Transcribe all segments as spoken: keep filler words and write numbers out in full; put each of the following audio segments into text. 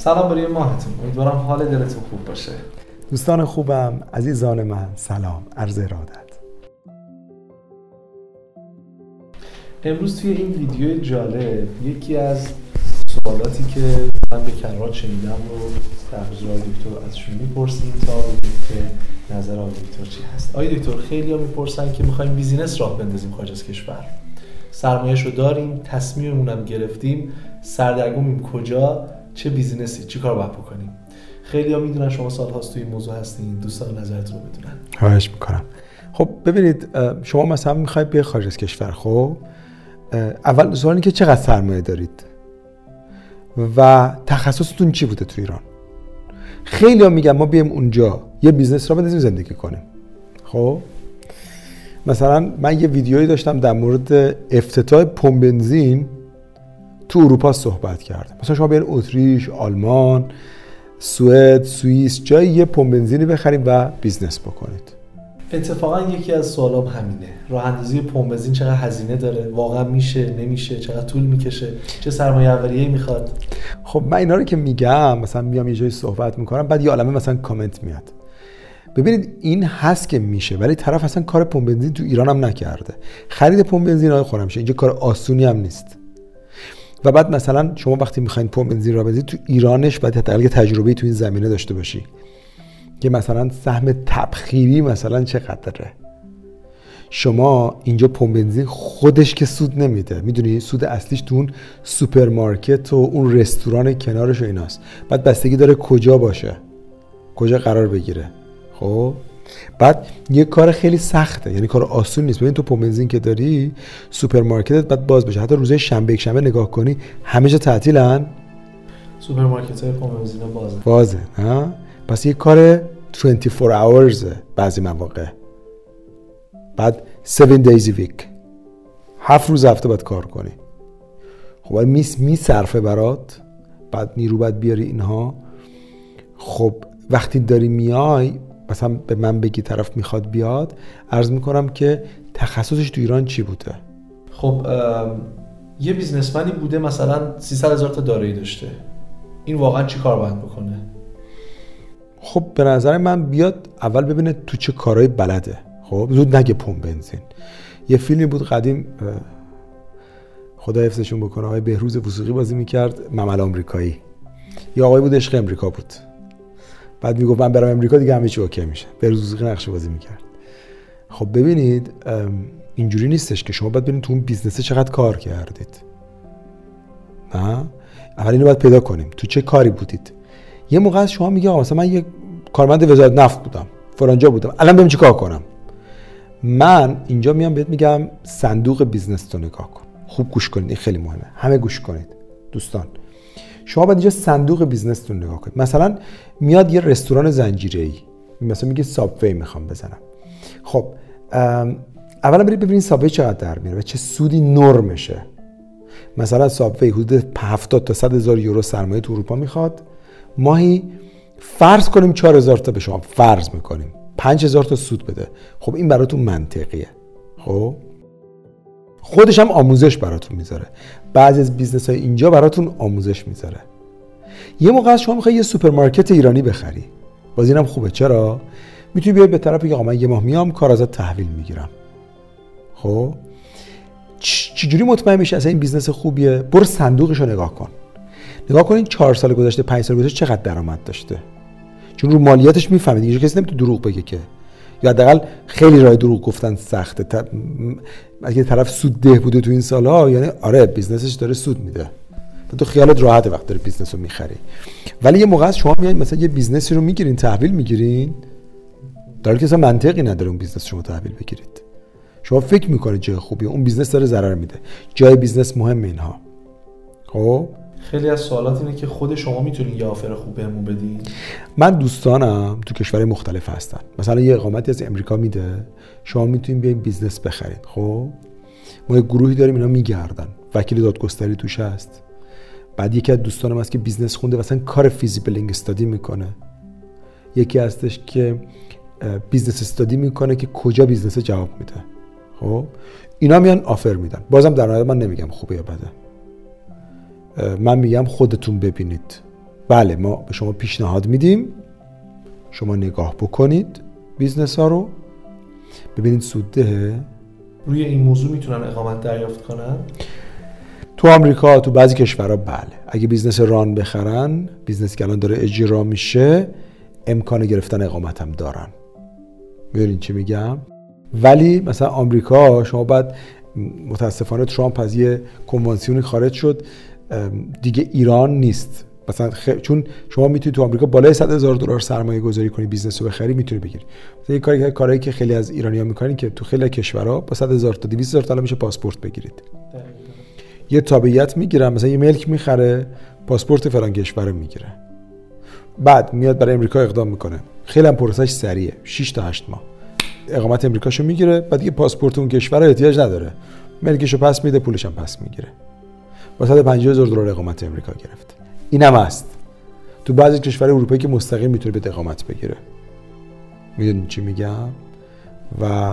سلام برای ماهتون، امیدوارم حال دلتون خوب باشه. دوستان خوبم، عزیزان من، سلام، عرض ارادت. امروز توی این ویدیو جالب یکی از سوالاتی که من به کرات شنیدم رو در حضور آقای دکتر ازشون میپرسیم تا ببینیم که نظر آقای دکتر چی هست. آقای دکتر، خیلی ها میپرسن که میخوایم بیزینس راه بندازیم خارج از کشور، سرمایه‌اش رو داریم، تصمیممون هم گرفتیم، سردرگمیم کجا، چه بیزینسی، چی کار باید بکنیم؟ خیلی ها میدونن شما سال هاست توی این موضوع هستین، دوستان نظرتون رو بدونن. خواهش میکنم. خب ببینید، شما مثلا میخواید بیاید خارج از کشور، خب اول سوال اینه که چقدر سرمایه دارید و تخصصتون چی بوده تو ایران. خیلی ها میگن ما بیایم اونجا یه بیزنس را بندازیم زندگی کنیم. خب مثلا من یه ویدیویی داشتم در مورد افتتاح پمپ بنزین تو اروپا صحبت کردم. مثلا شما بیاین اتریش، آلمان، سوئد، سوئیس، جای یه پمپ بنزینی بخرید و بیزنس بکنید. اتفاقا یکی از سوالام همینه، راه اندازی پمپ بنزین چقدر هزینه داره، واقعا میشه نمیشه، چقدر طول میکشه، چه سرمایه اولیه‌ای میخواد؟ خب من اینا رو که میگم، مثلا میام یه جایی صحبت میکنم، بعد یه عالمه مثلا کامنت میاد. ببینید این هست که میشه، ولی طرف اصلا کار پمپ بنزین تو ایران هم نکرده. خرید پمپ بنزین های خرمشه اینجا کار آسونی هم نیست. و بعد مثلا شما وقتی میخواین پمپ بنزین را بزنید تو ایرانش، باید حداقل تجربه تو این زمینه داشته باشی که مثلا سهم تبخیری مثلا چقدره. شما اینجا پمپ بنزین خودش که سود نمیده، میدونی سود اصلیش تو اون سوپرمارکت و اون رستوران کنارش و ایناست. بعد بستگی داره کجا باشه، کجا قرار بگیره. خب بعد یه کار خیلی سخته، یعنی کار آسون نیست. ببین تو پمپ بنزین که داری، سوپرمارکتت بعد باز بشه، حتی روزهای شنبه یک شنبه نگاه کنی همه جا تعطیلن، سوپرمارکت‌های پمپ بنزین بازه بازه ها. پس یه کار بیست و چهار hours بعضی مواقع، بعد هفت days a week، هفت روز هفته باید کار کنی. خب می می صرفه برات، بعد نیرو باید بیاری اینها. خب وقتی داری میای مثلا به من بگی طرف میخواد بیاد، عرض میکنم که تخصصش تو ایران چی بوده. خب یه بیزنسمنی بوده مثلا سیصد هزار تا دارایی داشته، این واقعا چی کار باید بکنه؟ خب به نظر من بیاد اول ببینه تو چه کارهای بلده. خب زود نگه پمپ بنزین. یه فیلمی بود قدیم، خدا حفظشون بکنه، آقای بهروز وثوقی بازی میکرد، ممل آمریکایی. یه آقای بود عشق امریکا بود، بعد میگفت من برم امریکا دیگه همه چی اوکی میشه. بهروز وثوقی نقش بازی میکرد. خب ببینید اینجوری نیستش که شما باید ببینید تو اون بیزنسه چقدر کار کردید. نه اول اینو باید پیدا کنیم تو چه کاری بودید. یه موقع از شما میگه آقا مثلا من یه کارمند وزارت نفت بودم، فلانجا بودم، الان بریم چیکار کنم؟ من اینجا میام بهت میگم صندوق بیزنس تو نگاه کن. خوب گوش کنید، این خیلی مهمه، همه گوش کنید دوستان. شما باید اینجا صندوق بیزنس تو نگاه کنید. مثلا میاد یه رستوران زنجیره‌ای، مثلا میگه سابوی میخوام بزنم. خب اولا برید ببینید سابوی چقدر در میاره و چه سودی نرمشه. مثلا سابوی حدود هفتاد تا صد هزار یورو سرمایه تو اروپا میخواد، ماهی فرض کنیم چهار هزار تا به شما فرض میکنیم، پنج هزار تا سود بده. خب این براتون منطقیه. خب خودش هم آموزش براتون میذاره. بعضی از بیزنس های اینجا براتون آموزش میذاره. یه موقع از شما میخوای یه سوپرمارکت ایرانی بخری، باز اینم خوبه. چرا؟ میتونی بیای به طرف بگی آقا من یه ماه میام کار ازت تحویل میگیرم. خب چجوری مطمئن میشی اصلا این بیزنس خوبیه؟ برو صندوقشو نگاه کن. نگاه کنین چهار سال گذشته، پنج سال گذشته چقدر درآمد داشته. چون رو مالیاتش میفهمید دیگه، کسی نمیتونه دروغ بگه که، یا حداقل خیلی راه دروغ گفتن سخته. ت... اگه طرف سود ده بوده تو این سالها، یعنی آره بیزنسش داره سود میده، تو خیالت راحته وقت داره بیزنس رو میخری. ولی یه موقع شما میایین مثلا یه بیزنسی رو میگیرین تحویل میگیرین، در حالی که اصلا منطقی نداره اون بیزنس شما تحویل بگیرید. شما فکر میکنید جای خوبیه، اون بیزنس داره ضرر میده. جای بیزنس مهمه اینها. خب خیلی از سوالات اینه که خود شما میتونین یه آفر خوب بهمون بدین؟ من دوستانم تو کشورهای مختلف هستن، مثلا یه اقامتی از امریکا میده، شما میتونین بیاین بیزنس بخرید. خب ما یه گروهی داریم اینا میگردن، وکیل دادگستری توش هست. بعد یکی از دوستانم هست که بیزنس خونده، مثلا کار فیزیبلینگ استادی میکنه. یکی هستش که بیزنس استادی میکنه که کجا بیزنس جواب میده. خب اینا میان آفر میدن. بازم در نهایت من نمیگم خوبه یا بده، من میگم خودتون ببینید بله ما به شما پیشنهاد میدیم، شما نگاه بکنید بیزنس ها رو ببینید سوددهه. روی این موضوع میتونن اقامت دریافت کنن؟ تو آمریکا تو بعضی کشورها بله، اگه بیزنس ران بخرن، بیزنس که الان داره اجرا میشه، امکان گرفتن اقامت هم دارن. میدونین چی میگم؟ ولی مثلا آمریکا شما بعد، متاسفانه ترامپ از یه کنوانسیونی خارج شد دیگه ایران نیست مثلا خ... چون شما میتونی تو آمریکا بالای صد هزار دلار سرمایه گذاری کنی، بیزنس رو بخری، میتونی بگیری. مثلا یه کاری که کاری که خیلی از ایرانی‌ها میکنن که تو خیلی کشورها با صد هزار تا دویست هزار تا میشه پاسپورت بگیرید. دقیقاً. یه تابعیت میگیرن، مثلا یه ملک میخره، پاسپورت فلان کشور میگیره، بعد میاد برای امریکا اقدام میکنه، خیلی هم پروسش سریعه، شش تا هشت ماه اقامت امریکاشو میگیره، بعد دیگه پاسپورت اون کشور احتیاج نداره، ملکشو پس میده، پولش هم پس میگیره. با صد و پنجاه هزار دلار اقامت امریکا گرفت. اینم هست. تو بعضی کشورهای اروپایی که مستقیم میتونه به اقامت بگیره. میدونین چی میگم؟ و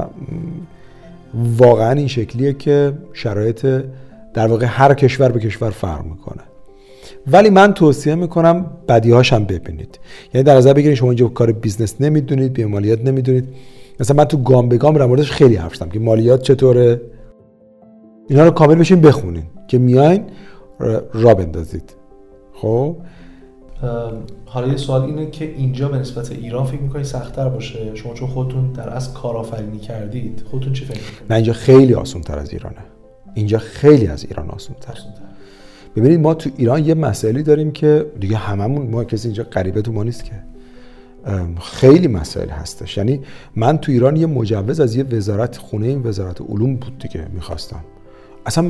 واقعا این شکلیه که شرایط در واقع هر کشور به کشور فرق میکنه. ولی من توصیه میکنم بدیهاش هم ببینید. یعنی در نظر بگیرید شما اینجا کار بیزنس نمیدونید، به مالیات نمیدونید. مثلا من تو گام به گام در موردش خیلی حرف زدم که مالیات چطوره. اینا رو کامل بشین بخونین که میاین را بندازید. خب حالا یه سوال اینه که اینجا به نسبت ایران فکر میکنید سخت‌تر باشه؟ شما چون خودتون در اصل کارآفرینی کردید، خودتون چی فکر میکنید؟ نه اینجا خیلی آسان‌تر از ایرانه. اینجا خیلی از ایران آسان‌تر. ببینید ما تو ایران یه مسئله داریم که دیگه هممون، ما کسی اینجا غریبه تو ما نیست که، خیلی مسائل هستش. یعنی من تو ایران یه مجوز از یه وزارت، خونه این وزارت علوم بود دیگه میخواستم. اصلا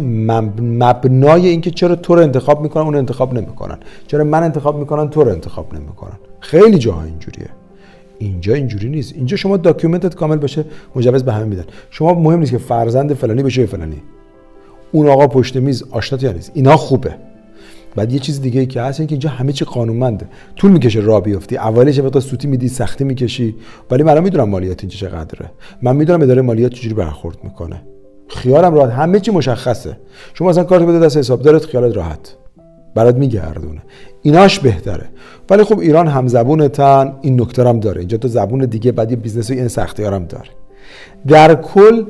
مبنای این که چرا تو رو انتخاب میکنن اون انتخاب نمیکنن، چرا من انتخاب میکنن تو رو انتخاب نمیکنن. خیلی جاها اینجوریه. اینجا اینجوری نیست. اینجا شما داکیومنتت کامل باشه مجوز به همه میدن. شما مهم نیست که فرزند فلانی بشه فلانی، اون آقا پشت میز آشنات یا نیست، اینا خوبه. بعد یه چیز دیگه ای که هست این که اینجا همه چی قانونمنده. طول میکشه راه بیفتی، اولش وقتا سوتی میدی، سختی میکشی، ولی من میدونم مالیات اینجا چقدره. من میدونم اداره مالیات چجوری برخورد میکنه. خیالم راحت، همه چی مشخصه. شما مثلا کارت بده دست حسابدارت، خیالت راحت، برات میگردونه. ایناش بهتره. ولی خب ایران هم زبونتن، این نکته هم داره. اینجا تو زبون دیگه، بعد یه بیزنسی این سختی‌ها هم داره. در کل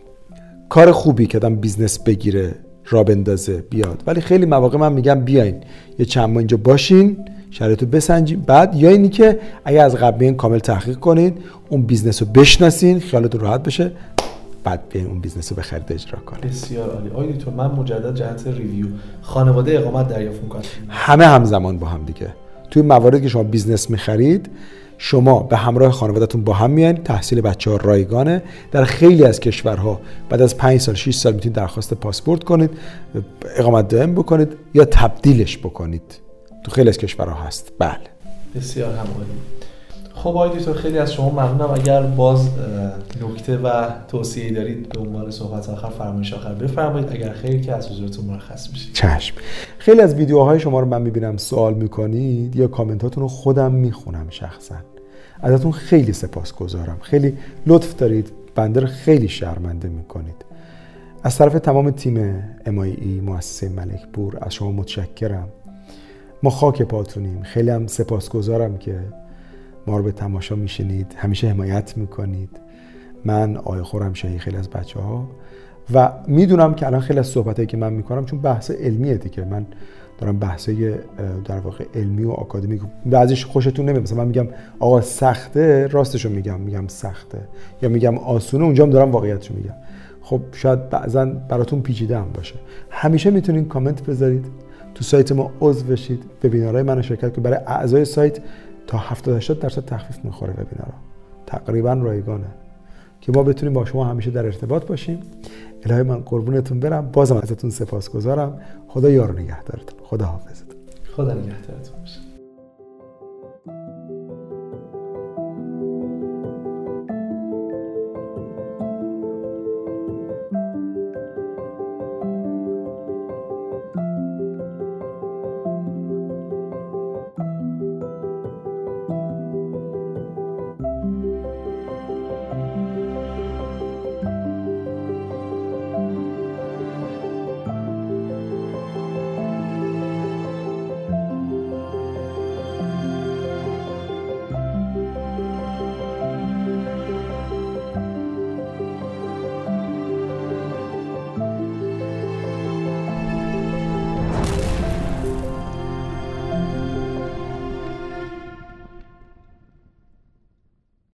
کار خوبی که آدم بیزنس بگیره، را بندازه، بیاد. ولی خیلی مواقع من میگم بیاین یه چند ماه اینجا باشین، شرایطو بسنجین، بعد یا اینی که اگه از قبل این کامل تحقیق کنین، اون بیزنس رو بشناسین، خیالتون راحت بشه، بعد بیاین اون بیزنس رو بخرید اجرا کنید. بسیار عالی. آقای دکتر من مجدد جهت ریویو، خانواده اقامت دریافت می‌کنن؟ همه همزمان با هم دیگه. توی مواردی که شما بیزنس می‌خرید، شما به همراه خانواده‌تون با هم میاین، تحصیل بچه‌ها رایگانه. در خیلی از کشورها بعد از پنج سال شش سال میتونید درخواست پاسپورت کنید، اقامت دائم بکنید یا تبدیلش بکنید. تو خیلی از کشورها هست. بله. بسیار هم عالی. خب آقای دکتر خیلی از شما ممنونم. اگر باز نکته و توصیه‌ای دارید به عنوان صحبت آخر، فرمایش آخر بفرمایید. اگر خیر که از حضورتون مرخص میشید. چشم. خیلی از ویدیوهای شما رو من میبینم سوال میکنید یا کامنتاتون رو خودم میخونم شخصا. ازتون خیلی سپاسگزارم. خیلی لطف دارید. بنده رو خیلی شرمنده میکنید. از طرف تمام تیم ام آی ای مؤسسه ملکپور از شما متشکرم. ما خاک پاتونیم. خیلی هم سپاسگزارم که ما رو به تماشا میشینید، همیشه حمایت میکنید. من آقای خرمشاهی، خیلی از بچه ها، و میدونم که الان خیلی از صحبتایی که من میکنم چون بحث علمیه دیگه، من دارم بحثای در واقع علمی و آکادمیک، بعضیش خوشتون نمیاد. مثلا من میگم آقا سخته، راستشو میگم، میگم سخته، یا میگم آسونه، اونجا هم دارم واقعیتشو میگم. خب شاید بعضا براتون پیچیده هم باشه. همیشه میتونید کامنت بذارید، تو سایت ما عضو بشید، وبینارهای منو شرکت کنید. برای اعضای سایت تا هفتاد هشتاد درصد تخفیف میخوره وبینارها، تقریبا رایگانه، که ما بتونیم با شما همیشه در ارتباط باشیم. الهی من قربونتون برم. بازم ازتون سپاسگزارم. خدا یار و نگهدارتون. خدا حافظتون. خدا نگهدارتون باشه.